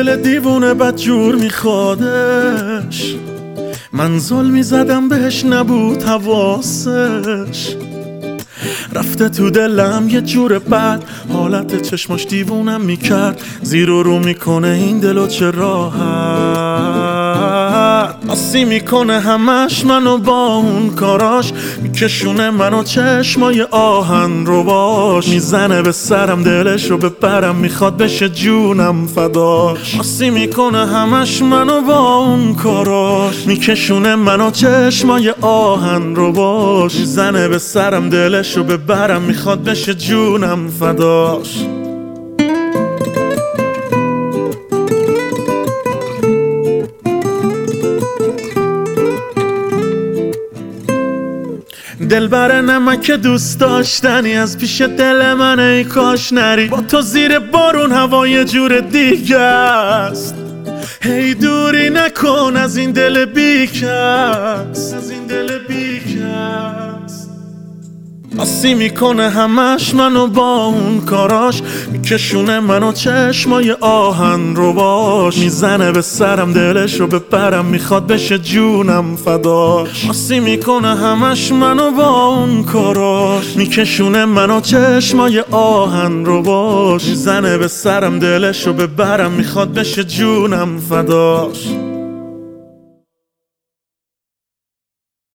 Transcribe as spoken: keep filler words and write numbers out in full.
دل دیوونه بد جور میخوادش، من زل میزدم بهش نبود حواسش. رفته تو دلم یه جور بد، حالت چشماش دیوونم میکرد. زیر و رو میکنه این دلو چه راحت، آسی میکنه همش منو با اون کاراش. میکشونه منو چشمای آهن رو باش، میزنه به سرم دلش رو ببرم، میخواد بشه جونم فداش. آسی میکنه همش منو با اون کاراش، میکشونه منو چشمای آهن رو باش. میزنه به سرم دلش رو ببرم، میخواد بشه جونم فداش. دلبر نمک دوست داشتنی از پیش دل من، ای کاش نری. با تو زیر بارون هوا یه جور دیگه است. هی دوری نکن از این دل بیکس، از این دل بیکس. آسی میکنه همش منو با اون کاراش، میکشونه منو چشمای آهن رو باش. میزنه به سرم دلش رو ببرم، میخواد بشه جونم فداش. آسی میکنه همش منو با اون کاراش، میکشونه منو چشمای آهن رو باش. میزنه به سرم دلش رو ببرم، میخواد بشه جونم فداش.